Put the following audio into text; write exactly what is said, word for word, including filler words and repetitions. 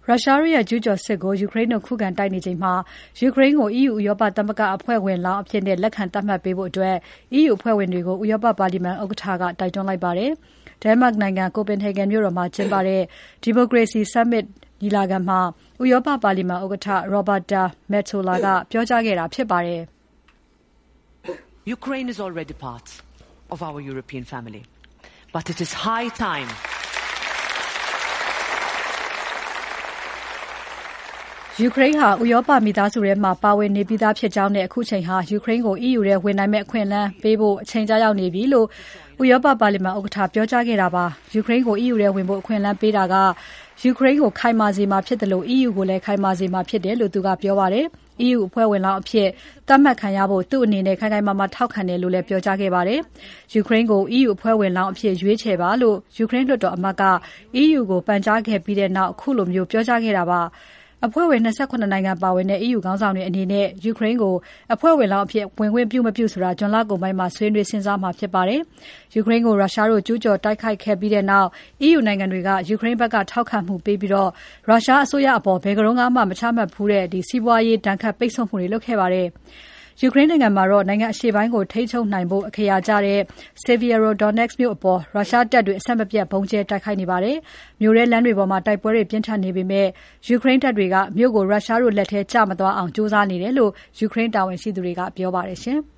ရုရှားရဲ့ကျူးကျော်စစ်ကိုယူကရိန်းတို့ခုခံတိုက်နေချိန်မှာယူကရိန်းကို E U ဥရောပသမဂ္ဂအဖွဲ့ဝင်လောင်းအဖြစ်လက်ခံသတ်မှတ်ပေးဖို့ E U အဖွဲ့ဝင်တွေကိုဥရောပပါလီမန်ဥက္ကဋ္ဌကတိုက်တွန်းလိုက်ပါတယ်။ ဒိန်းမတ်နိုင်ငံ Copenhagen မြို့တော်မှာကျင်းပတဲ့ Democracy Summit ညီလာခံမှာဥရောပပါလီမန်ဥက္ကဋ္ဌ Roberta Metsola ကပြောကြားခဲ့တာဖြစ်ပါတယ်။ Ukraine is already part of our European family, but it is high time ယူကရိန်းဟာဥရောပမိသားစုထဲမှာပါဝင်နေပြီးသားဖြစ်ကြောင်းနဲ့အခုချိန်ဟာယူကရိန်းကို E U ထဲဝင်နိုင်မယ့်အခွင့်အလမ်းပေးဖို့အချိန်ကျရောက်နေပြီလို့ဥရောပပါလီမန်ဥက္ကဋ္ဌပြောကြားခဲ့တာပါ။ယူကရိန်းကို E U ထဲဝင်ဖို့အခွင့်အလမ်းပေးတာကယူကရိန်းကိုခိုင်မာစေမှာဖြစ်တယ်လို့ E U ကိုလည်းခိုင်မာစေမှာဖြစ်တယ်လို့သူကပြောပါတယ်။ E U အဖွဲ့ဝင်လောင်းအဖြစ်သတ်မှတ်ခံရဖို့သူ့အနေနဲ့ခိုင်ခိုင်မာမာထောက်ခံတယ်လို့လည်းပြောကြားခဲ့ပါတယ်။ယူကရိန်းကို E U အဖွဲ့ဝင်လောင်းအဖြစ်ရွေးချယ်ပါလို့ယူကရိန်းလွှတ်တော်အမတ်က E U ကိုပန်ကြားခဲ့ပြီးတဲ့နောက်ခုလိုမျိုးပြောကြားခဲ့တာပါ။အဖွဲ့ဝင်၂၇နိုင်ငံပါဝင်တဲ့ E U ခေါင်းဆောင်တွေအနေနဲ့ယူကရိန်းကိုအဖွဲ့ဝင်လောင်းအဖြစ်ဝင်ခွင့်ပြုမပြုဆိုတာဇွန်လကုန်ပိုင်းမှာဆွေးနွေးစဉ်းစားမှာဖြစ်ပါတယ်။ယူကရိန်းကိုရုရှားတို့ကျူးကျော်တိုက်ခိုက်ခဲ့ပြီးတဲ့နောက် E U နိုင်ငံတွေကယူကရိန်းဘက်ကထောက်ခံမှုပေးပြီးတော့ရုရှားအစိုးရအပေါ်ဘယ်ကမှမချမှတ်ဘူးတဲ့ဒီစီးပွားရေးဒဏ်ခတ်ပိတ်ဆို့မှုတွေလုပ်ခဲ့ပါတယ်။ယူကရိန်းနိုင်ငံမှာတော့နိုင်ငံအရှေ့ပိုင်းကိုထိန်းချုပ်နိုင်ဖို့အခရာကျတဲ့ Sievierodonetsk မြို့အပေါ်ရုရှားတပ်တွေအဆက်မပြတ်ဗုံးကျဲတိုက်ခိုက်နေပါတယ်။မြို့ထဲလမ်းတွေပေါ်မှာတိုက်ပွဲတွေပြင်းထန်နေပေမဲ့ယူကရိန်းတပ်တွေကမြို့ကိုရုရှားတို့လက်ထဲကျမသွားအောင်ကြိုးစားနေတယ်လို့ယူကရိန်းတာဝန်ရှိသူတွေကပြောပါတယ်ရှင်။